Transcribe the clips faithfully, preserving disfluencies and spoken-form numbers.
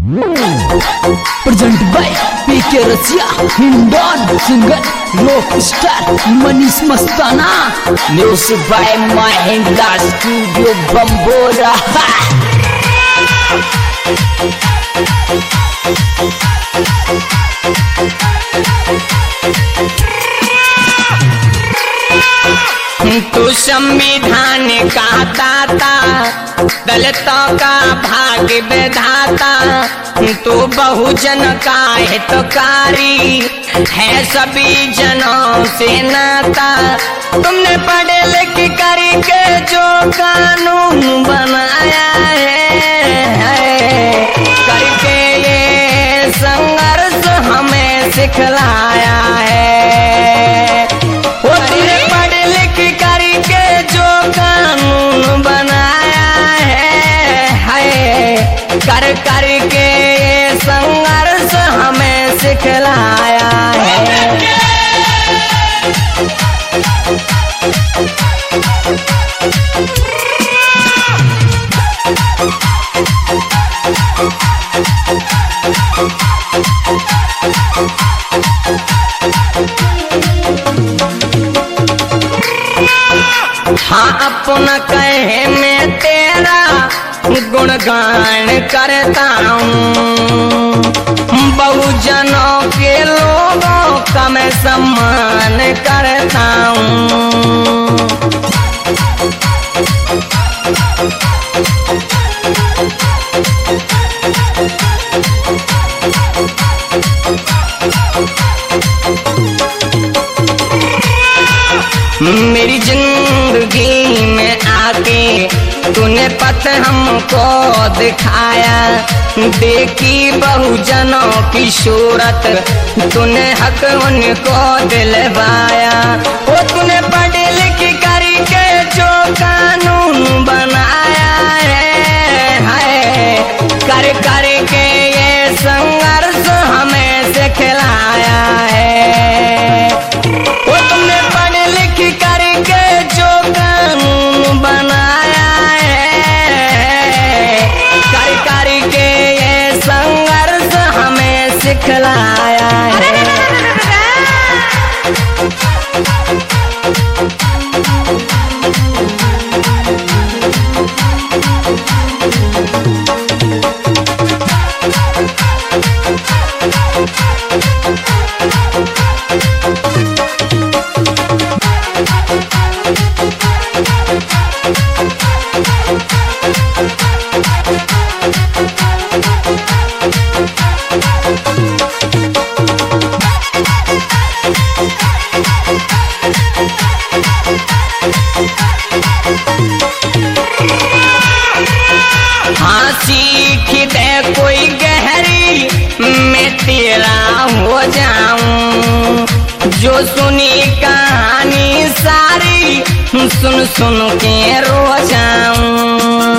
Present by PK Rasiya, हिंडन singer, rock star Manish Mastana, music by Mahindra studio Bambora. तू संविधान का दाता, दलितों का भाग्य विधाता, तू बहुजन का हितकारी है, सभी जनों से नाता। तुमने पढ़े लिख करके जो कानून बनाया है, करके ये संघर्ष हमें सिखलाया है। वो तुमने पढ़े लिख करके जो कानून बनाया है, है कर कर के ये संघर्ष हमें सिखलाया है। हाँ अपना कहे मैं तेरा गुणगान करता हूँ, बहुजनों के लोगों का मैं सम्मान करता हूँ। मेरी जिंदगी में आके तूने पथ हमको दिखाया, देखी बहुजनों की सूरत, तूने हक उनको दिलवाया। वो तूने पढ़ लिख करके जो कानून बनाया है, है कर कर के ये संघर्ष हमें सिखलाया है। वो तुमने पढ़ लिख करके जो कानून बनाया है, कर कर के ये संघर्ष हमें सिखलाया है। हाँ सीख दे कोई गहरी, मैं तेरा हो जाऊं, जो सुनी कहानी सारी सुन सुन के रो जाऊं।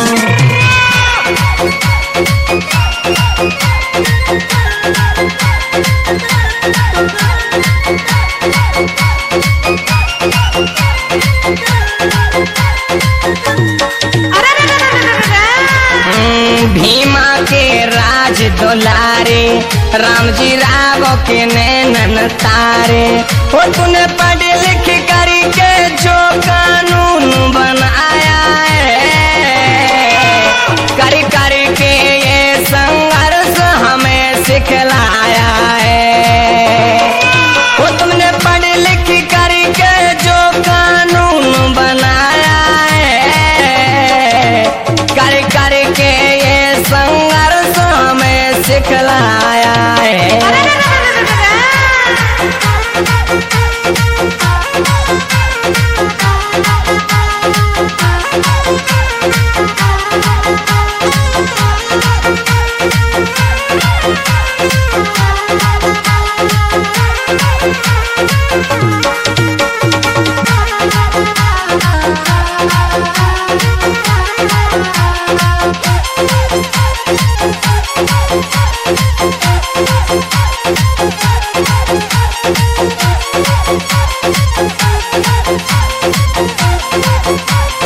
भीमा के राज दुलारे, राम जी राव के नैनन तारे। वो तूने पढ़ लिख करके जो कानून बनाया है, कर कर के ये संघर्ष हमें सिखलाया है। वो तुमने पढ़ लिख करके जो कानून बनाया है, कर कर के ये संघर्ष हमें सिखलाया है।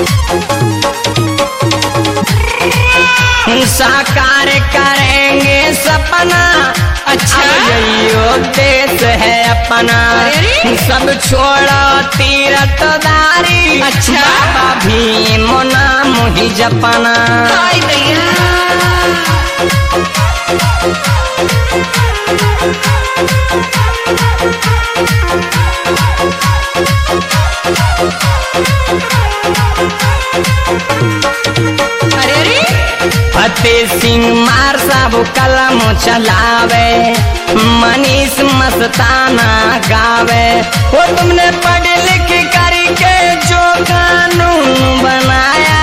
साकार करेंगे अपना। अच्छा। यो देश है अपना, अरे? सब छोड़ो तीरथदारी। अच्छा। बाबा भीम नाम ही जपना। हाय दैया। अरे अरे फतेह सिंह मार साहब कलम चलावे, मनीष मस्ताना गावे। वो तुमने पढ़ लिख करके जो कानून बनाया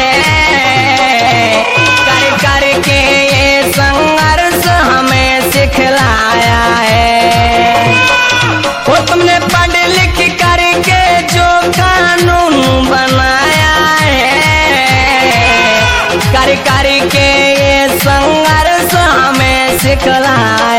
है, कर करके ये संघर्ष हमें सिखलाया है। वो तुमने पढ़ लिख करके जो कानून बनाया है, कर करके ये संघर्ष हमें सिखलाया